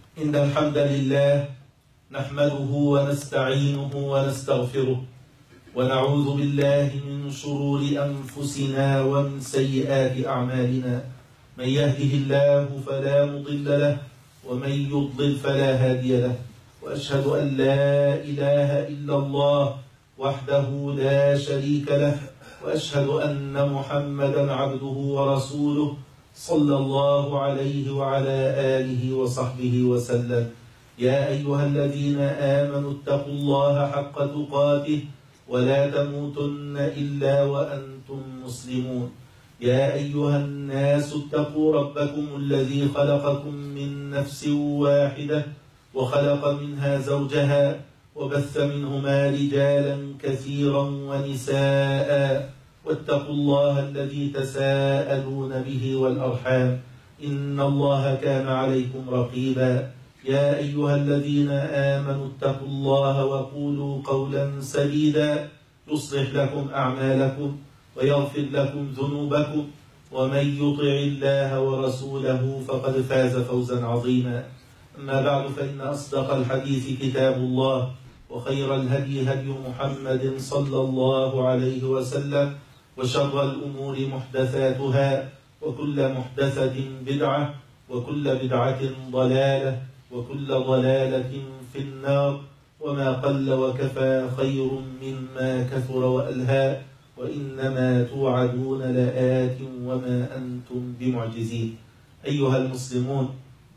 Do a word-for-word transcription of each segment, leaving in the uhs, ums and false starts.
إن الحمد لله نحمده ونستعينه ونستغفره ونعوذ بالله من شرور أنفسنا ومن سيئات أعمالنا. من يهده الله فلا مضل له ومن يضلل فلا هادي له، وأشهد أن لا إله إلا الله وحده لا شريك له، وأشهد أن محمدا عبده ورسوله صلى الله عليه وعلى آله وصحبه وسلم. يا أيها الذين آمنوا اتقوا الله حق تقاته ولا تموتن إلا وأنتم مسلمون. يا أيها الناس اتقوا ربكم الذي خلقكم من نفس واحدة وخلق منها زوجها وبث منهما رجالا كثيرا ونساء، واتقوا الله الذي تساءلون به والأرحام إن الله كان عليكم رقيبا. يا أيها الذين آمنوا اتقوا الله وقولوا قولا سديدا يصلح لكم أعمالكم ويغفر لكم ذنوبكم، ومن يطع الله ورسوله فقد فاز فوزا عظيما. أما بعد، فإن أصدق الحديث كتاب الله، وخير الهدي هدي محمد صلى الله عليه وسلم، وشر الأمور محدثاتها، وكل محدثة بدعة، وكل بدعة ضلالة، وكل ضلالة في النار. وما قل وكفى خير مما كثر وألهى، وإنما توعدون لآت وما أنتم بمعجزين. أيها المسلمون،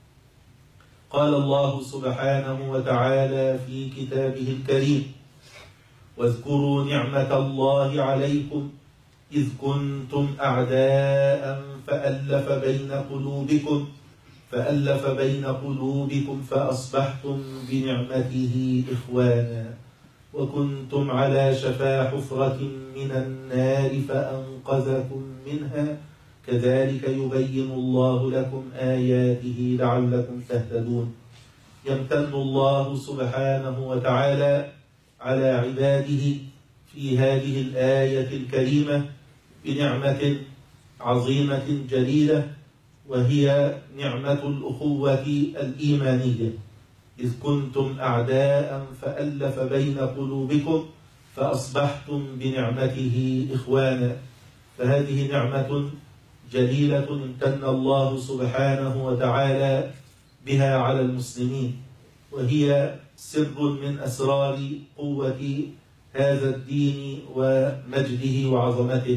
قال الله سبحانه وتعالى في كتابه الكريم: واذكروا نعمة الله عليكم إذ كنتم أعداء فألف بين قلوبكم فألف بين قلوبكم فأصبحتم بنعمته إخوانا، وكنتم على شفا حفرة من النار فأنقذكم منها، كذلك يبين الله لكم آياته لعلكم تهتدون. يمتن الله سبحانه وتعالى على عباده في هذه الآية الكريمة بنعمة عظيمة جليلة، وهي نعمة الأخوة الإيمانية. إذ كنتم أعداء فألف بين قلوبكم فأصبحتم بنعمته إخوانا. فهذه نعمة جليلة امتن الله سبحانه وتعالى بها على المسلمين، وهي سر من أسرار قوة هذا الدين ومجده وعظمته.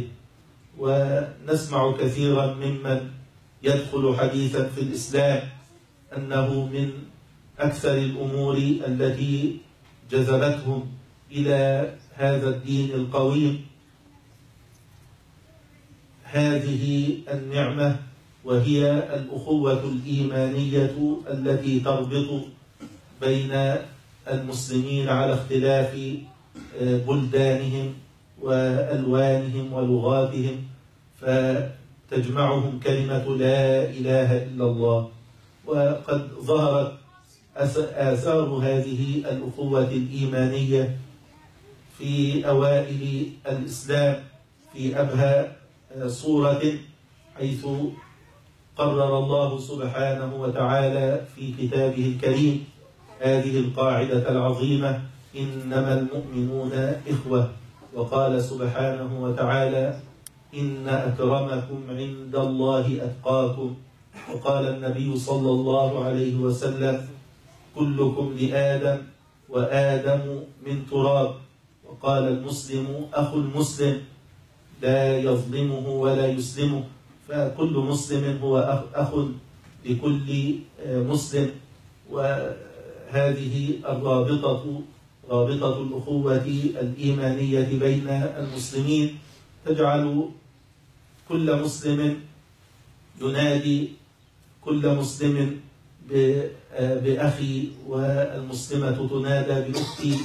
ونسمع كثيرا ممن يدخل حديثا في الإسلام أنه من أكثر الأمور التي جذبتهم إلى هذا الدين القويم هذه النعمة، وهي الأخوة الإيمانية التي تربط بين المسلمين على اختلاف بلدانهم وألوانهم ولغاتهم، فتجمعهم كلمة لا إله إلا الله. وقد ظهرت آثار هذه الأخوة الإيمانية في أوائل الإسلام في أبهى صورة، حيث قرر الله سبحانه وتعالى في كتابه الكريم هذه القاعدة العظيمة: إنما المؤمنون إخوة. وقال سبحانه وتعالى: إن أكرمكم عند الله أتقاكم. وقال النبي صلى الله عليه وسلم: كلكم لآدم وآدم من تراب. وقال: المسلم أخو المسلم لا يظلمه ولا يسلمه، فكل مسلم هو أخ لكل مسلم. وهذه الرابطة رابطة الأخوة الإيمانية بين المسلمين تجعل كل مسلم ينادي كل مسلم بأخي، والمسلمة تنادى بأختي.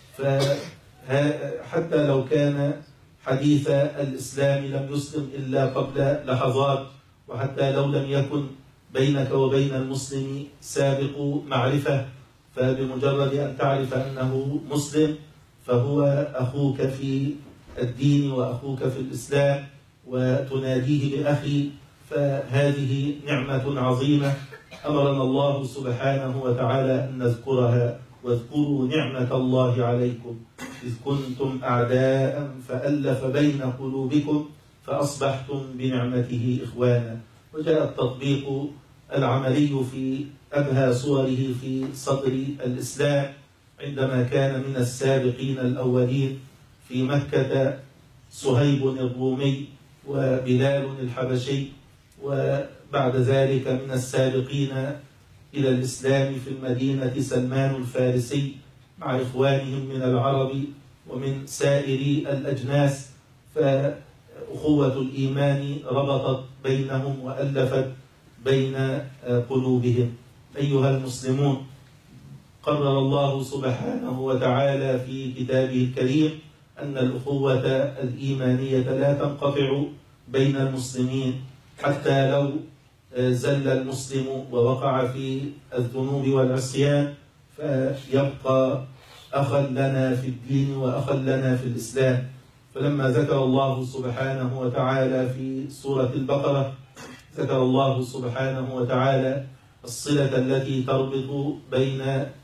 فحتى لو كان حديث الإسلام لم يسلم إلا قبل لحظات، وحتى لو لم يكن بينك وبين المسلم سابق معرفة، فبمجرد أن تعرف أنه مسلم فهو أخوك في الدين وأخوك في الإسلام، وتناديه بأخي. فهذه نعمة عظيمة أمرنا الله سبحانه وتعالى أن نذكرها: واذكروا نعمة الله عليكم إذ كنتم أعداء فألف بين قلوبكم فأصبحتم بنعمته إخوانا. وجاء التطبيق العملي في أبهى صوره في صدر الإسلام عندما كان من السابقين الأولين في مكة صهيب الرومي وبلال الحبشي، وبعد ذلك من السابقين إلى الإسلام في المدينة سلمان الفارسي مع إخوانهم من العرب ومن سائر الأجناس. فأخوة الإيمان ربطت بينهم وألفت بين قلوبهم. أيها المسلمون، قرر الله سبحانه وتعالى في كتابه الكريم أن الأخوة الإيمانية لا تنقطع بين المسلمين، حتى لو زل المسلم ووقع في الذنوب والعصيان فيبقى أخا لنا في الدين وأخا لنا في الإسلام. فلما ذكر الله سبحانه وتعالى في سورة البقرة، ذكر الله سبحانه وتعالى الصلة التي تربط بين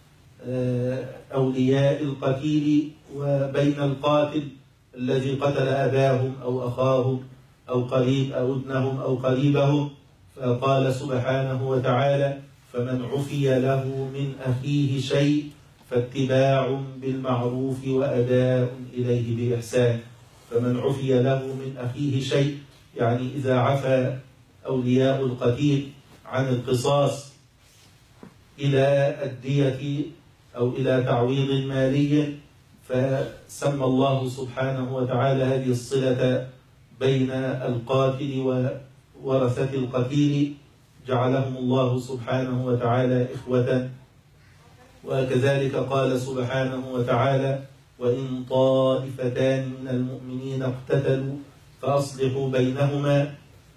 أولياء القتيل وبين القاتل الذي قتل أباهم أو أخاهم أو قريب أو ابنهم أو قريبهم. فقال سبحانه وتعالى: فمن عفي له من أخيه شيء فاتباع بالمعروف وأداء إليه بإحسان. فمن عفي له من أخيه شيء، يعني إذا عفى أولياء القتيل عن القصاص إلى الدية أو إلى تعويض مالي، فسمى الله سبحانه وتعالى هذه الصلة بين القاتل وورثة القتيل، جعلهم الله سبحانه وتعالى إخوة. وكذلك قال سبحانه وتعالى: وإن طائفتان من المؤمنين اقتتلوا فأصلحوا بينهما،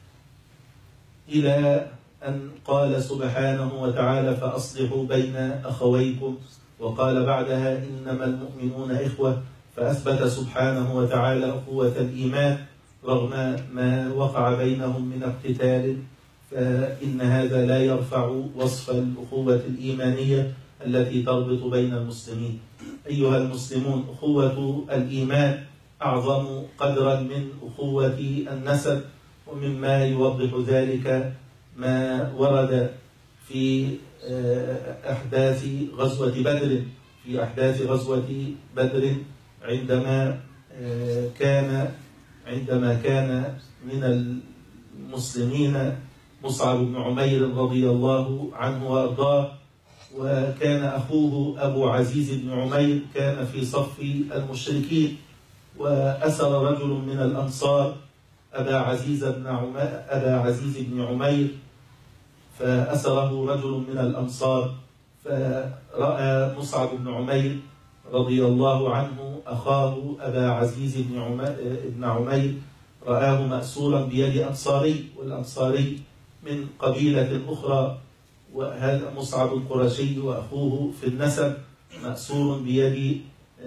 إلى أن قال سبحانه وتعالى: فأصلحوا بين أخويكم. وقال بعدها: إنما المؤمنون إخوة. فأثبت سبحانه وتعالى أخوة الإيمان رغم ما وقع بينهم من اقتتال، فإن هذا لا يرفع وصف الأخوة الإيمانية التي تربط بين المسلمين. أيها المسلمون، أخوة الإيمان أعظم قدرا من أخوة النسب، ومما يوضح ذلك ما ورد في أحداث غزوة بدر في أحداث غزوة بدر عندما كان عندما كان من المسلمين مصعب بن عمير رضي الله عنه وأرضاه، وكان أخوه أبو عزيز بن عمير كان في صف المشركين، وأسر رجل من الأنصار أبا عزيز بن عمير أبا عزيز بن عمير فأسره رجل من الأنصار، فرأى مصعب بن عمير رضي الله عنه أخاه أبا عزيز بن عمير رآه مأسورا بيد أنصاري، والأنصاري من قبيلة أخرى، وهذا مصعب القرشي وأخوه في النسب مأسور بيد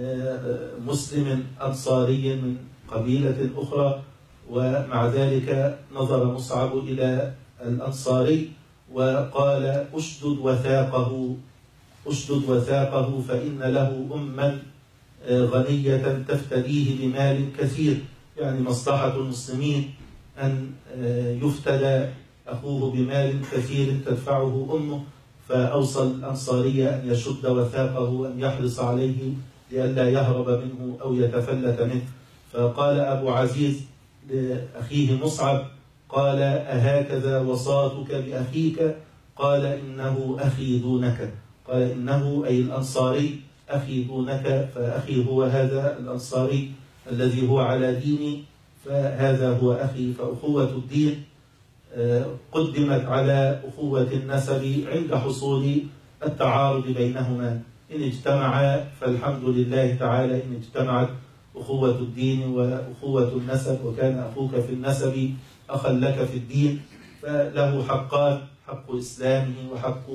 مسلم أنصاري من قبيلة أخرى. ومع ذلك نظر مصعب إلى الأنصاري وقال: أشدد وثاقه أشدد وثاقه فإن له أما غنية تفتديه بمال كثير. يعني مصلحة المسلمين أن يفتدى أخوه بمال كثير تدفعه أمه، فأوصى الأنصاري أن يشد وثاقه وأن يحرص عليه لئلا يهرب منه أو يتفلت منه. فقال أبو عزيز لأخيه مصعب، قال: أهكذا وصاتك بأخيك؟ قال: إنه أخي دونك. قال: إنه أي الأنصاري أخي دونك، فأخي هو هذا الأنصاري الذي هو على ديني، فهذا هو أخي. فأخوة الدين قدمت على أخوة النسب عند حصول التعارض بينهما. إن اجتمعا فالحمد لله تعالى، إن اجتمعت أخوة الدين وأخوة النسب وكان أخوك في النسب أخا لك في الدين، فله حقان: حق إسلامه وحق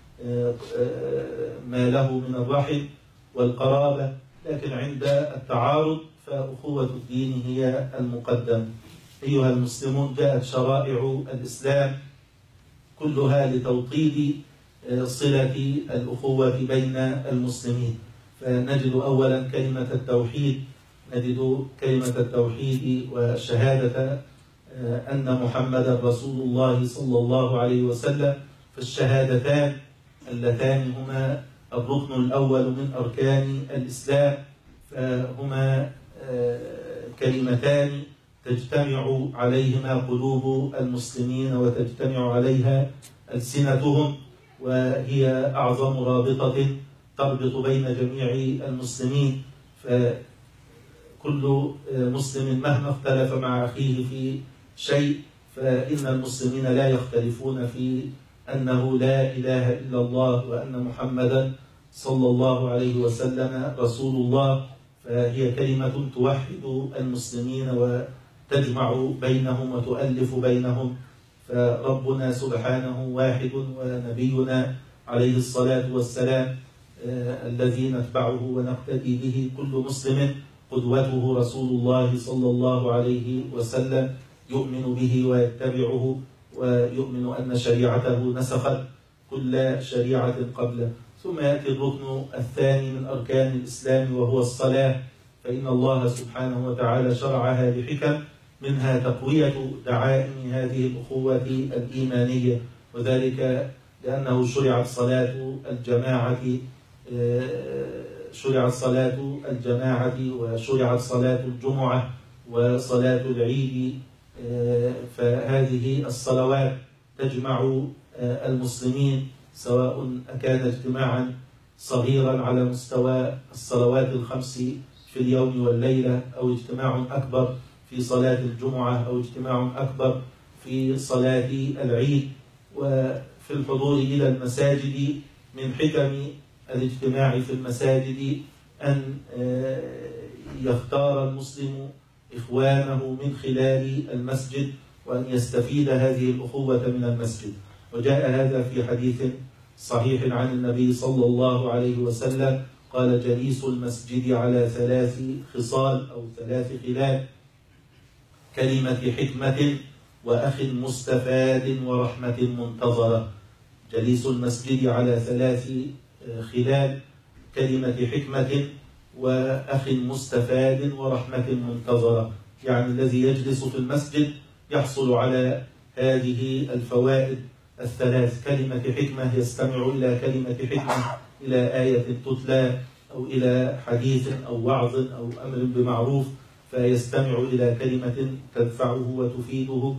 ما له من الرحم والقرابة. لكن عند التعارض فأخوة الدين هي المقدم. أيها المسلمون، جاءت شرائع الإسلام كلها لتوطيد صلة الأخوة بين المسلمين. فنجد أولا كلمة التوحيد، نجد كلمة التوحيد وشهادة أن محمدا رسول الله صلى الله عليه وسلم، فالشهادتان اللتان هما الركن الأول من أركان الإسلام، فهما كلمتان تجتمع عليهما قلوب المسلمين وتجتمع عليها ألسنتهم، وهي أعظم رابطة تربط بين جميع المسلمين. فكل مسلم مهما اختلف مع أخيه في شيء فإن المسلمين لا يختلفون في أنه لا إله إلا الله وأن محمدا صلى الله عليه وسلم رسول الله. فهي كلمة توحد المسلمين وتجمع بينهم وتؤلف بينهم. فربنا سبحانه واحد، ونبينا عليه الصلاة والسلام آه الذي نتبعه ونقتدي به كل مسلم قدوته رسول الله صلى الله عليه وسلم، يؤمن به ويتبعه ويؤمن أن شريعته نسخت كل شريعة قبله. ثم يأتي الركن الثاني من أركان الإسلام وهو الصلاة، فإن الله سبحانه وتعالى شرعها بحكم، منها تقوية دعائم هذه الأخوة الإيمانية، وذلك لأنه شرعت صلاة الجماعة شرعت صلاة الجماعة وشرعت صلاة الجمعة وصلاة العيد. فهذه الصلوات تجمع المسلمين، سواء كان اجتماعا صغيرا على مستوى الصلوات الخمس في اليوم والليلة، أو اجتماع أكبر في صلاة الجمعة، أو اجتماع أكبر في صلاة العيد. وفي الحضور إلى المساجد من حكم الاجتماع في المساجد أن يختار المسلم إخوانه من خلال المسجد، وأن يستفيد هذه الأخوة من المسجد. وجاء هذا في حديث صحيح عن النبي صلى الله عليه وسلم قال: جليس المسجد على ثلاث خصال أو ثلاث خلال: كلمة حكمة، وأخ مستفاد، ورحمة منتظرة. جليس المسجد على ثلاث خلال: كلمة حكمة، وأخ مستفاد، ورحمة منتظرة. يعني الذي يجلس في المسجد يحصل على هذه الفوائد الثلاث: كلمة حكمة، يستمع إلى كلمة حكمة، إلى آية تتلى أو إلى حديث أو وعظ أو أمر بمعروف، فيستمع إلى كلمة تنفعه وتفيده.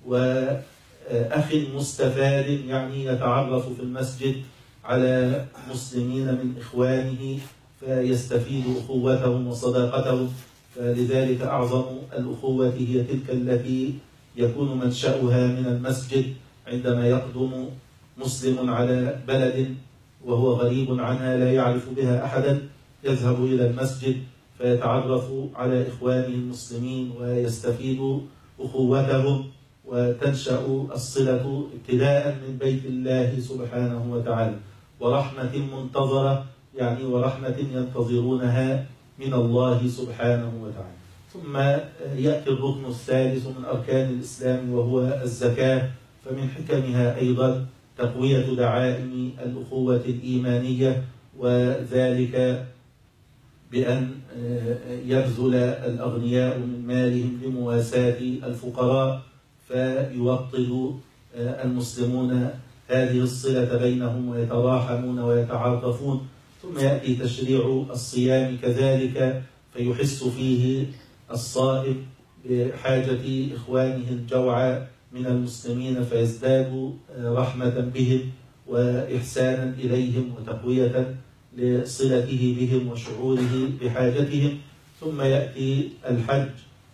وأخ مستفاد يعني يتعرف في المسجد على مسلمين من إخوانه فيستفيد أخوتهم وصداقتهم. فلذلك أعظم الأخوة هي تلك التي يكون منشأها من المسجد. عندما يقدم مسلم على بلد وهو غريب عنها لا يعرف بها أحدا، يذهب إلى المسجد فيتعرف على إخوانه المسلمين ويستفيد أخوتهم، وتنشأ الصلة ابتداء من بيت الله سبحانه وتعالى. ورحمة منتظرة يعني ورحمة ينتظرونها من الله سبحانه وتعالى. ثم يأتي الركن الثالث من أركان الإسلام وهو الزكاة، فمن حكمها أيضا تقوية دعائم الأخوة الإيمانية، وذلك بأن يبذل الأغنياء من مالهم لمواساة الفقراء، فيوطد المسلمون هذه الصلة بينهم ويتراحمون ويتعاطفون. ثم يأتي تشريع الصيام كذلك، فيحس فيه الصائم بحاجة إخوانه الجوعى من المسلمين، فيزداد رحمة بهم وإحسانا إليهم وتقوية لصلته بهم وشعوره بحاجتهم. ثم يأتي الحج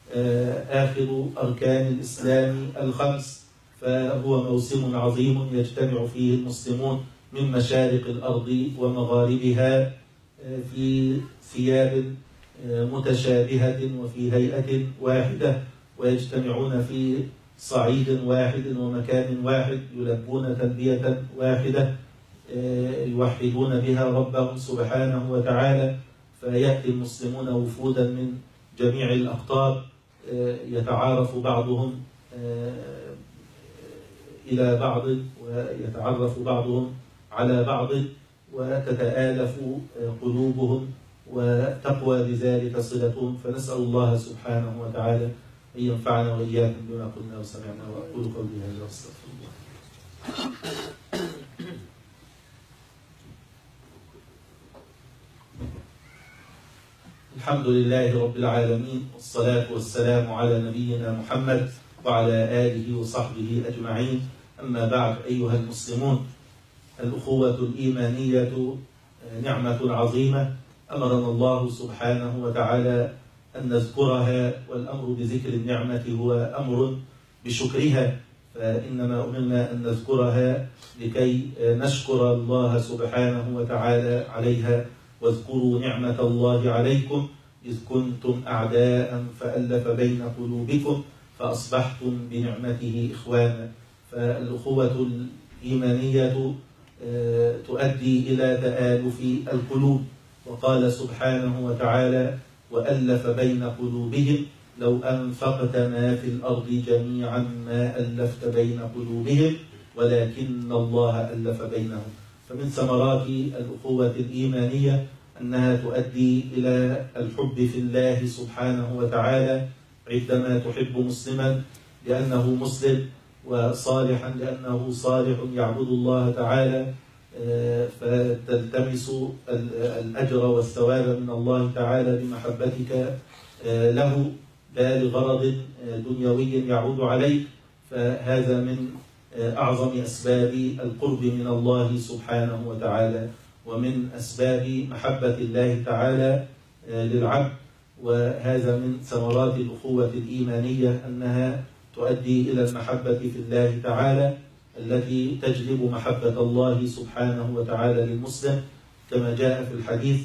آخر أركان الإسلام الخمس، فهو موسم عظيم يجتمع فيه المسلمون من مشارق الأرض ومغاربها في ثياب متشابهة وفي هيئة واحدة، ويجتمعون في صعيد واحد ومكان واحد، يلبون تلبية واحدة يوحدون بها ربهم سبحانه وتعالى. فيأتي المسلمون وفودا من جميع الأقطار، يتعارف بعضهم إلى بعض ويتعرف بعضهم على بعض وتتآلف قلوبهم وتقوى بذلك صلتهم. فنسأل الله سبحانه وتعالى أن ينفعنا وإياكم بما قلنا وسمعنا. وأقول قولي هذا وأستغفر الله. الحمد لله رب العالمين، والصلاة والسلام على نبينا محمد وعلى آله وصحبه أجمعين. أما بعد، أيها المسلمون، الأخوة الإيمانية نعمة عظيمة أمرنا الله سبحانه وتعالى أن نذكرها، والأمر بذكر النعمة هو أمر بشكرها، فإنما أمرنا أن نذكرها لكي نشكر الله سبحانه وتعالى عليها. واذكروا نعمة الله عليكم إذ كنتم أعداء فألف بين قلوبكم فأصبحتم بنعمته إخوانا. فالأخوة الإيمانية تؤدي إلى تآلف القلوب، وقال سبحانه وتعالى: وألف بين قلوبهم لو أنفقت ما في الأرض جميعا ما ألفت بين قلوبهم ولكن الله ألف بينهم. فمن ثمرات الأخوة الإيمانية أنها تؤدي إلى الحب في الله سبحانه وتعالى، عندما تحب مسلما لأنه مسلم، وصالحا لأنه صالح يعبد الله تعالى، فتلتمس الأجر والثواب من الله تعالى بمحبتك له لا لغرض دنيوي يعود عليك. فهذا من أعظم أسباب القرب من الله سبحانه وتعالى، ومن أسباب محبة الله تعالى للعبد. وهذا من ثمرات الأخوة الإيمانية أنها تؤدي إلى المحبة في الله تعالى التي تجلب محبة الله سبحانه وتعالى للمسلم، كما جاء في الحديث.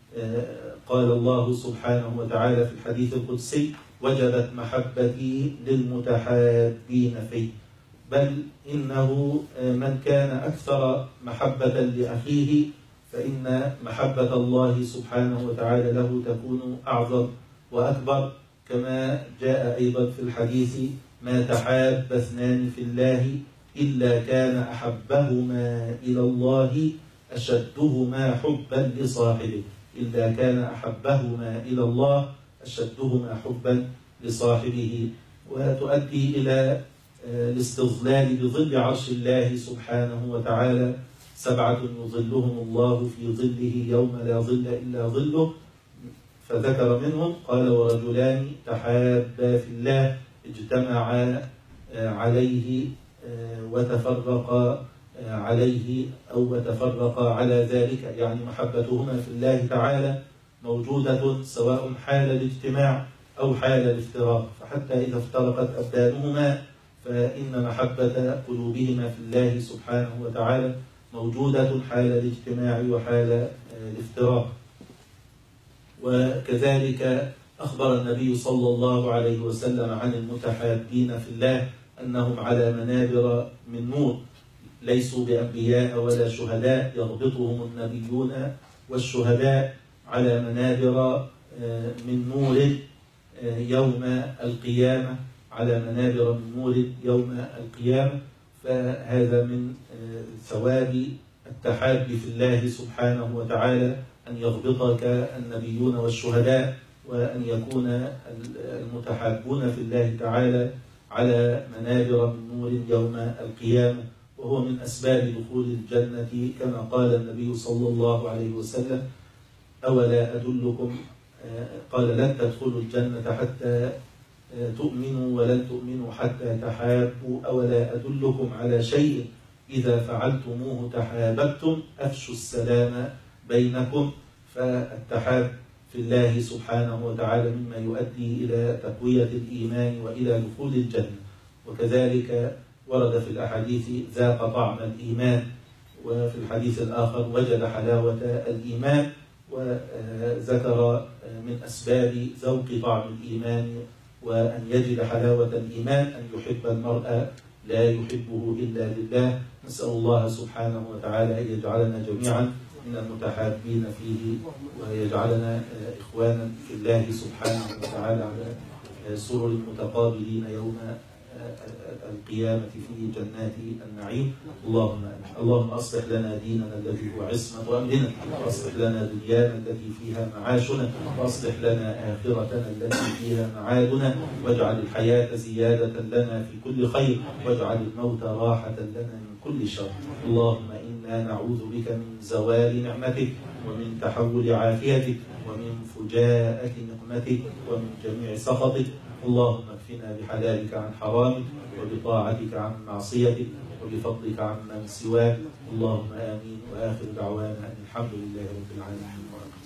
قال الله سبحانه وتعالى في الحديث القدسي: وجبت محبتي للمتحابين فيه. بل إنه من كان أكثر محبة لأخيه فإن محبة الله سبحانه وتعالى له تكون أعظم وأكبر، كما جاء أيضا في الحديث: ما تحاب اثنان في الله إلا كان أحبهما إلى الله أشدهما حبا لصاحبه. إلا كان أحبهما إلى الله أشدهما حبا لصاحبه. وتؤدي إلى الاستظلال بظل عرش الله سبحانه وتعالى: سبعة يظلهم الله في ظله يوم لا ظل إلا ظله. فذكر منهم قال: ورجلان تحابا في الله اجتمعا عليه وتفرقا عليه أو وتفرقا على ذلك، يعني محبتهما في الله تعالى موجودة سواء حال الاجتماع أو حال الافتراق. فحتى إذا افترقت أبدانهما فإن محبة قلوبهما في الله سبحانه وتعالى موجودة حال الاجتماع وحال الافتراق. وكذلك أخبر النبي صلى الله عليه وسلم عن المتحابين في الله أنهم على منابر من نور، ليسوا بأنبياء ولا شهداء، يربطهم النبيون والشهداء على منابر من نور يوم القيامة، على منابر من نور يوم القيامة. فهذا من ثواب التحاب في الله سبحانه وتعالى أن يربطك النبيون والشهداء، وأن يكون المتحابون في الله تعالى على منابر من نور يوم القيامة. وهو من أسباب دخول الجنة، كما قال النبي صلى الله عليه وسلم: أولا أدلكم، قال: لن تدخلوا الجنة حتى تؤمنوا ولن تؤمنوا حتى تحابوا، أولا أدلكم على شيء إذا فعلتموه تحاببتم، أفشوا السلام بينكم. فالتحاب في الله سبحانه وتعالى مما يؤدي إلى تقوية الإيمان وإلى دخول الجنة. وكذلك ورد في الأحاديث: ذاق طعم الإيمان، وفي الحديث الآخر: وجد حلاوة الإيمان. وذكر من أسباب ذوق طعم الإيمان وأن يجد حلاوة الإيمان أن يحب المرء لا يحبه إلا لله. نسأل الله سبحانه وتعالى أن يجعلنا جميعا من المتحابين فيه، ويجعلنا إخوانا في الله سبحانه وتعالى على سرر متقابلين يوم القيامة في جنات النعيم. اللهم آمين. اللهم أصلح لنا ديننا الذي هو عصمة أمرنا، وأصلح لنا دنيانا التي فيها معاشنا، وأصلح لنا آخرتنا التي فيها معادنا، واجعل الحياة زيادة لنا في كل خير، واجعل الموت راحة لنا من كل شر. اللهم إنا نعوذ بك من زوال نعمتك، ومن تحول عافيتك، ومن فجاءة نقمتك، ومن جميع سخطك. اللهم اكفنا بحلالك عن حرامك، وبطاعتك عن معصيتك، وبفضلك عن من سواك. اللهم آمين. وآخر دعوانا أن الحمد لله رب العالمين.